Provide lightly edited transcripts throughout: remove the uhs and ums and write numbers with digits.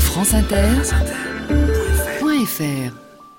franceinter.fr.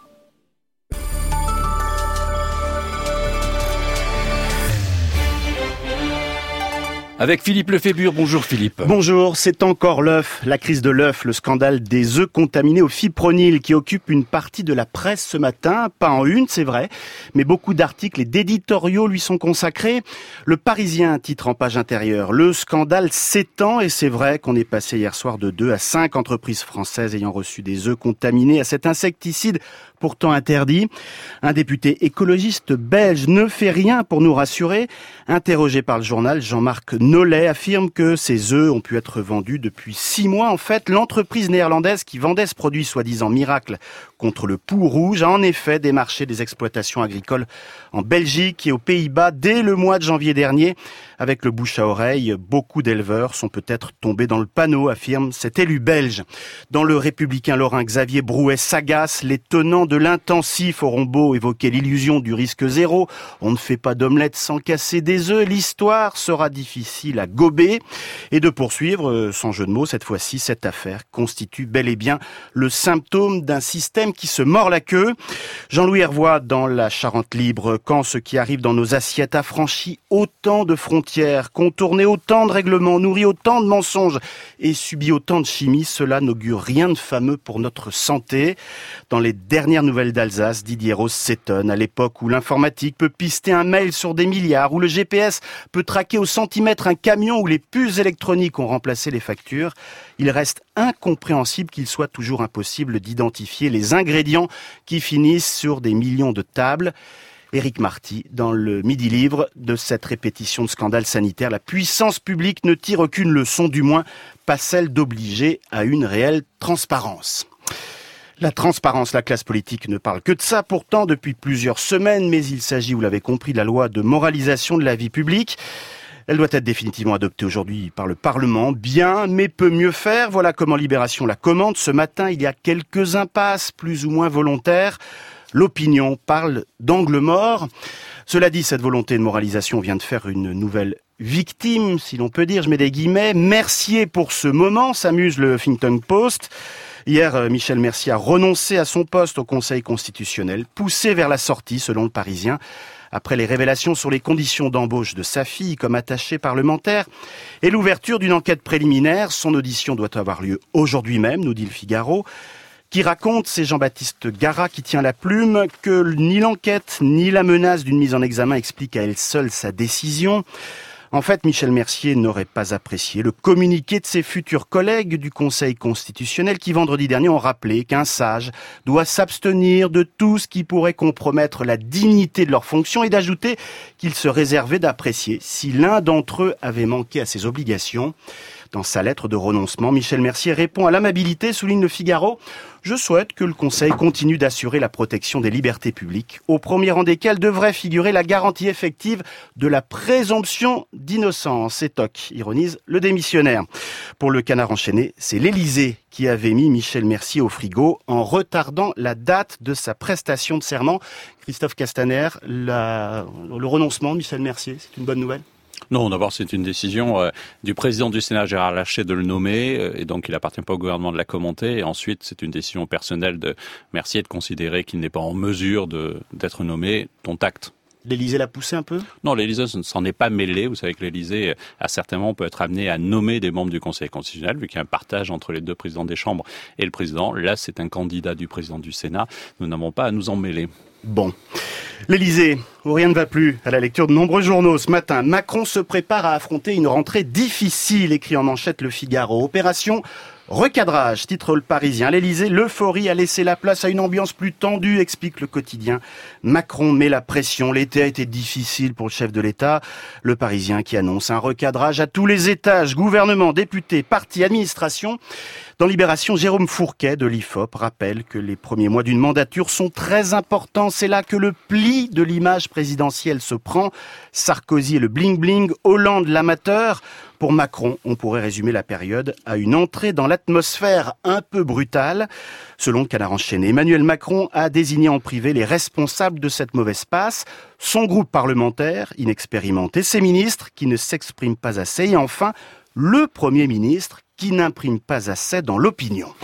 Avec Philippe Lefébure. Bonjour Philippe. Bonjour, c'est encore l'œuf, la crise de l'œuf, le scandale des œufs contaminés au fipronil qui occupe une partie de la presse ce matin. Pas en une, c'est vrai, mais beaucoup d'articles et d'éditoriaux lui sont consacrés. Le Parisien titre en page intérieure: le scandale s'étend, et c'est vrai qu'on est passé hier soir de 2 à 5 entreprises françaises ayant reçu des œufs contaminés à cet insecticide pourtant interdit. Un député écologiste belge ne fait rien pour nous rassurer. Interrogé par le journal, Jean-Marc Nollet affirme que ces œufs ont pu être vendus depuis 6 mois. En fait, l'entreprise néerlandaise qui vendait ce produit soi-disant miracle contre le poux rouge a en effet démarché des exploitations agricoles en Belgique et aux Pays-Bas dès le mois de janvier dernier. Avec le bouche à oreille, beaucoup d'éleveurs sont peut-être tombés dans le panneau, affirme cet élu belge. Dans le Républicain lorrain, Xavier Brouet s'agace. Les tenants de l'intensif auront beau évoquer l'illusion du risque zéro. On ne fait pas d'omelette sans casser des œufs. L'histoire sera difficile à gober. Et de poursuivre, sans jeu de mots, cette fois-ci, cette affaire constitue bel et bien le symptôme d'un système qui se mord la queue. Jean-Louis Hervois dans la Charente libre: quand ce qui arrive dans nos assiettes a franchi autant de frontières, contourné autant de règlements, nourri autant de mensonges et subi autant de chimie, cela n'augure rien de fameux pour notre santé. Dans les dernières nouvelles d'Alsace, Didier Rose s'étonne. À l'époque où l'informatique peut pister un mail sur des milliards, où le GPS peut traquer au centimètre un camion, où les puces électroniques ont remplacé les factures, il reste incompréhensible qu'il soit toujours impossible d'identifier les ingrédients qui finissent sur des millions de tables. Éric Marty, dans le Midi Livre, de cette répétition de scandales sanitaires: la puissance publique ne tire aucune leçon, du moins pas celle d'obliger à une réelle transparence. La transparence, la classe politique ne parle que de ça pourtant depuis plusieurs semaines, mais il s'agit, vous l'avez compris, de la loi de moralisation de la vie publique. Elle doit être définitivement adoptée aujourd'hui par le Parlement. Bien, mais peut mieux faire. Voilà comment Libération la commente. Ce matin, il y a quelques impasses, plus ou moins volontaires. L'opinion parle d'angle mort. Cela dit, cette volonté de moralisation vient de faire une nouvelle victime, si l'on peut dire, je mets des guillemets. Mercier pour ce moment, s'amuse le Huffington Post. Hier, Michel Mercier a renoncé à son poste au Conseil constitutionnel, poussé vers la sortie, selon le Parisien, après les révélations sur les conditions d'embauche de sa fille comme attachée parlementaire et l'ouverture d'une enquête préliminaire. Son audition doit avoir lieu aujourd'hui même, nous dit le Figaro, qui raconte, c'est Jean-Baptiste Garat qui tient la plume, que ni l'enquête ni la menace d'une mise en examen expliquent à elle seule sa décision. En fait, Michel Mercier n'aurait pas apprécié le communiqué de ses futurs collègues du Conseil constitutionnel qui, vendredi dernier, ont rappelé qu'un sage doit s'abstenir de tout ce qui pourrait compromettre la dignité de leur fonction, et d'ajouter qu'il se réservait d'apprécier si l'un d'entre eux avait manqué à ses obligations. Dans sa lettre de renoncement, Michel Mercier répond à l'amabilité, souligne le Figaro: je souhaite que le Conseil continue d'assurer la protection des libertés publiques, au premier rang desquelles devrait figurer la garantie effective de la présomption d'innocence. Et toc, ironise le démissionnaire. Pour le Canard enchaîné, c'est l'Élysée qui avait mis Michel Mercier au frigo en retardant la date de sa prestation de serment. Christophe Castaner, le renoncement de Michel Mercier, c'est une bonne nouvelle ? Non, d'abord, c'est une décision du président du Sénat, Gérard Larcher, de le nommer, et donc il n'appartient pas au gouvernement de la commenter. Et ensuite, c'est une décision personnelle de Mercier de considérer qu'il n'est pas en mesure d'être nommé, dont acte. L'Élysée l'a poussé un peu ? Non, l'Élysée ne s'en est pas mêlé. Vous savez que l'Élysée, certainement, peut être amené à nommer des membres du Conseil constitutionnel, vu qu'il y a un partage entre les deux présidents des chambres et le président. Là, c'est un candidat du président du Sénat. Nous n'avons pas à nous en mêler. Bon. L'Élysée, où rien ne va plus. À la lecture de nombreux journaux ce matin, Macron se prépare à affronter une rentrée difficile, écrit en manchette le Figaro. Opération recadrage, titre le Parisien. À l'Élysée, l'euphorie a laissé la place à une ambiance plus tendue, explique le Quotidien. Macron met la pression. L'été a été difficile pour le chef de l'État. Le Parisien qui annonce un recadrage à tous les étages, gouvernement, députés, partis, administration. Dans Libération, Jérôme Fourquet de l'IFOP rappelle que les premiers mois d'une mandature sont très importants. C'est là que le pli de l'image présidentielle se prend. Sarkozy et le bling-bling, Hollande l'amateur. Pour Macron, on pourrait résumer la période à une entrée dans l'atmosphère un peu brutale. Selon le Canard enchaîné, Emmanuel Macron a désigné en privé les responsables de cette mauvaise passe, son groupe parlementaire inexpérimenté, ses ministres qui ne s'expriment pas assez, et enfin le Premier ministre qui n'imprime pas assez dans l'opinion.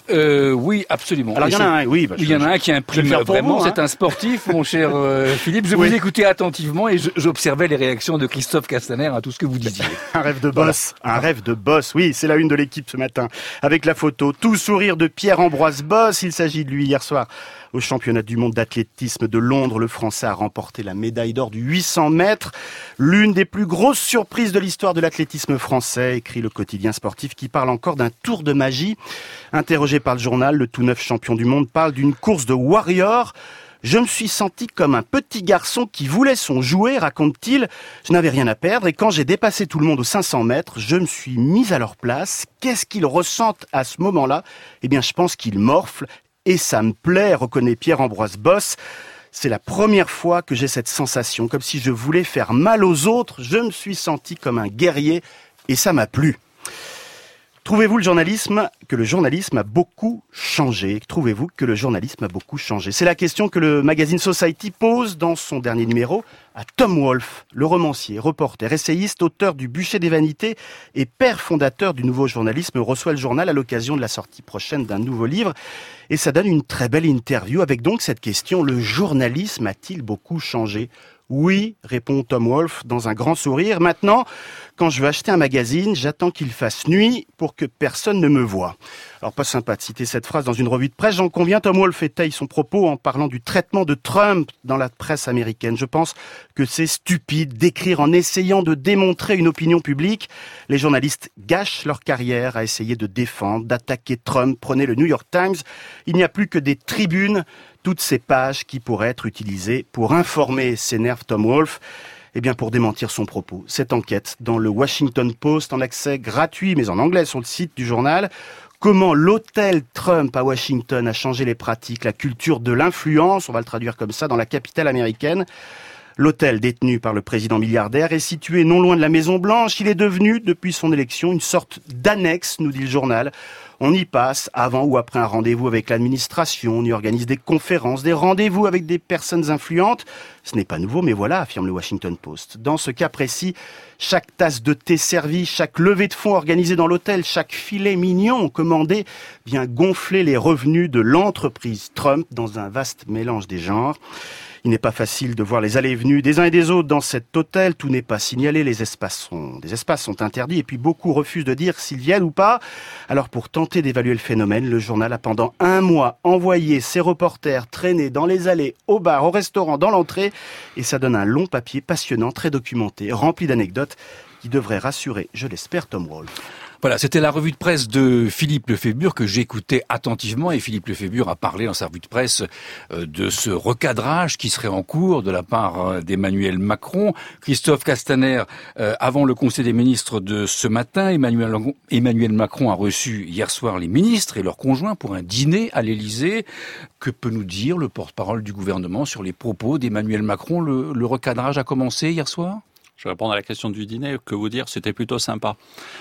Oui, absolument. Alors il y en a un, oui. Il y en a un qui imprime vraiment, c'est un sportif, mon cher Philippe. Je vous écoutais attentivement et j'observais les réactions de Christophe Castaner à tout ce que vous disiez. Un rêve de boss, un rêve de boss, oui, c'est la une de l'équipe ce matin. Avec la photo, tout sourire de Pierre-Ambroise Boss, il s'agit de lui hier soir. Au championnat du monde d'athlétisme de Londres, le Français a remporté la médaille d'or du 800 mètres. L'une des plus grosses surprises de l'histoire de l'athlétisme français, écrit le quotidien sportif qui parle encore d'un tour de magie. Interrogé par le journal, le tout neuf champion du monde parle d'une course de warrior. Je me suis senti comme un petit garçon qui voulait son jouet, raconte-t-il. Je n'avais rien à perdre et quand j'ai dépassé tout le monde aux 500 mètres, je me suis mis à leur place. Qu'est-ce qu'ils ressentent à ce moment-là ? Eh bien, je pense qu'ils morflent. Et ça me plaît, reconnaît Pierre-Ambroise Boss. C'est la première fois que j'ai cette sensation, comme si je voulais faire mal aux autres. Je me suis senti comme un guerrier et ça m'a plu. Trouvez-vous que le journalisme a beaucoup changé ? Trouvez-vous que le journalisme a beaucoup changé ? C'est la question que le magazine Society pose dans son dernier numéro à Tom Wolfe, le romancier, reporter, essayiste, auteur du Bûcher des Vanités et père fondateur du nouveau journalisme, reçoit le journal à l'occasion de la sortie prochaine d'un nouveau livre. Et ça donne une très belle interview avec donc cette question, le journalisme a-t-il beaucoup changé ? Oui, répond Tom Wolfe dans un grand sourire. Maintenant, quand je veux acheter un magazine, j'attends qu'il fasse nuit pour que personne ne me voie. Alors, pas sympa de citer cette phrase dans une revue de presse. J'en conviens, Tom Wolfe étaye son propos en parlant du traitement de Trump dans la presse américaine. Je pense que c'est stupide d'écrire en essayant de démontrer une opinion publique. Les journalistes gâchent leur carrière à essayer de défendre, d'attaquer Trump. Prenez le New York Times. Il n'y a plus que des tribunes. Toutes ces pages qui pourraient être utilisées pour informer, s'énerve Tom Wolfe, eh bien pour démentir son propos. Cette enquête dans le Washington Post en accès gratuit, mais en anglais sur le site du journal. Comment l'hôtel Trump à Washington a changé les pratiques, la culture de l'influence, on va le traduire comme ça, dans la capitale américaine. L'hôtel détenu par le président milliardaire est situé non loin de la Maison-Blanche. Il est devenu, depuis son élection, une sorte d'annexe, nous dit le journal. On y passe avant ou après un rendez-vous avec l'administration, on y organise des conférences, des rendez-vous avec des personnes influentes. Ce n'est pas nouveau, mais voilà, affirme le Washington Post. Dans ce cas précis, chaque tasse de thé servie, chaque levée de fonds organisée dans l'hôtel, chaque filet mignon commandé vient gonfler les revenus de l'entreprise Trump dans un vaste mélange des genres. Il n'est pas facile de voir les allées et venues des uns et des autres dans cet hôtel. Tout n'est pas signalé, des espaces sont interdits et puis beaucoup refusent de dire s'ils viennent ou pas. Alors pour tenter d'évaluer le phénomène, le journal a pendant 1 mois envoyé ses reporters traîner dans les allées, au bar, au restaurant, dans l'entrée. Et ça donne un long papier passionnant, très documenté, rempli d'anecdotes qui devrait rassurer, je l'espère, Tom Wolfe. Voilà, c'était la revue de presse de Philippe Lefébure que j'écoutais attentivement et Philippe Lefébure a parlé dans sa revue de presse de ce recadrage qui serait en cours de la part d'Emmanuel Macron. Christophe Castaner, avant le Conseil des ministres de ce matin, Emmanuel Macron a reçu hier soir les ministres et leurs conjoints pour un dîner à l'Élysée. Que peut nous dire le porte-parole du gouvernement sur les propos d'Emmanuel Macron ? Le recadrage a commencé hier soir ? Je vais répondre à la question du dîner. Que vous dire, c'était plutôt sympa.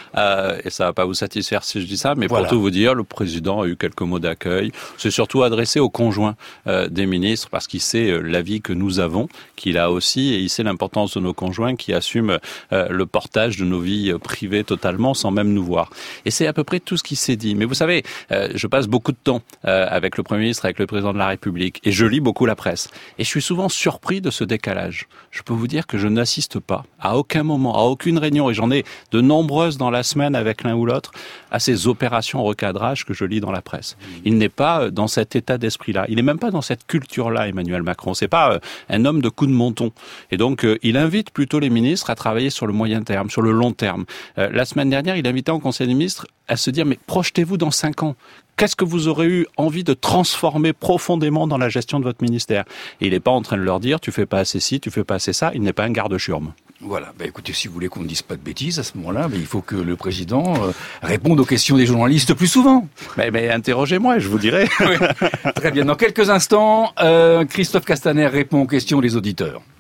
Et ça va pas vous satisfaire si je dis ça, mais voilà. Pour tout vous dire, le président a eu quelques mots d'accueil. C'est surtout adressé aux conjoints des ministres, parce qu'il sait la vie que nous avons, qu'il a aussi, et il sait l'importance de nos conjoints qui assument le portage de nos vies privées totalement, sans même nous voir. Et c'est à peu près tout ce qui s'est dit. Mais vous savez, je passe beaucoup de temps avec le Premier ministre, avec le Président de la République, et je lis beaucoup la presse. Et je suis souvent surpris de ce décalage. Je peux vous dire que je n'assiste pas à aucun moment, à aucune réunion, et j'en ai de nombreuses dans la semaine avec l'un ou l'autre, à ces opérations recadrage que je lis dans la presse. Il n'est pas dans cet état d'esprit-là. Il n'est même pas dans cette culture-là, Emmanuel Macron. C'est pas un homme de coup de menton. Et donc, il invite plutôt les ministres à travailler sur le moyen terme, sur le long terme. La semaine dernière, il invitait au Conseil des ministres à se dire, mais projetez-vous dans 5 ans. Qu'est-ce que vous aurez eu envie de transformer profondément dans la gestion de votre ministère ? Et il n'est pas en train de leur dire, tu fais pas assez ci, tu fais pas assez ça. Il n'est pas un garde-churme. Voilà, écoutez, si vous voulez qu'on ne dise pas de bêtises à ce moment-là, il faut que le président réponde aux questions des journalistes plus souvent. Mais interrogez-moi, je vous dirai. Oui. Très bien, dans quelques instants, Christophe Castaner répond aux questions des auditeurs.